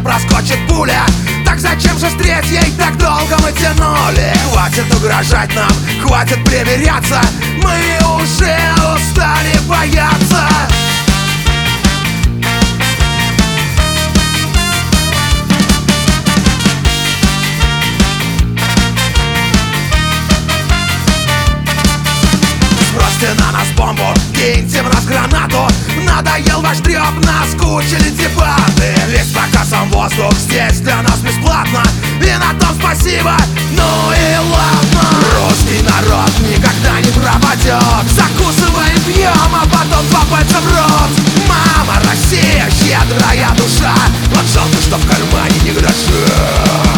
проскочит пуля. Так зачем же с третьей так долго мы тянули? Хватит угрожать нам, хватит примиряться, мы уже устали бояться. Сбросьте на нас бомбу, киньте в нас гранату. Надоел ваш трёп, наскучили дебаты. Весь покосом воздух здесь для нас бесплатно, и на том спасибо, ну и ладно. Русский народ никогда не пропадет. Закусываем, пьем, а потом два пальца в рот. Мама Россия, щедрая душа, вот жалко, что в кармане не гроши.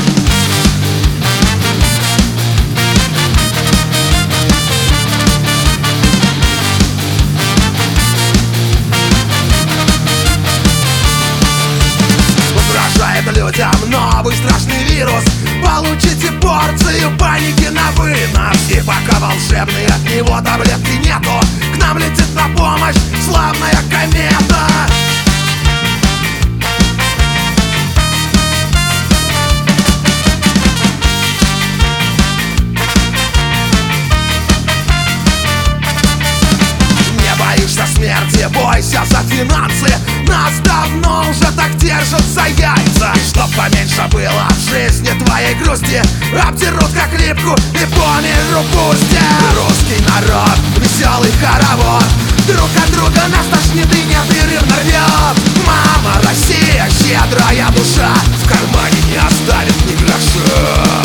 Людям новый страшный вирус, получите порцию паники на вынос. И пока волшебной от него таблетки нету, к нам летит на помощь славная комета. Не боишься смерти, бойся за финансы. Нас давно уже так держат за яйца. И чтоб поменьше было в жизни твоей грусти, обдерут как липку и по миру пустят. Русский народ, веселый хоровод, друг от друга нас тошнит и непрерывно рвет. Мама Россия, щедрая душа, в кармане не оставит ни гроша.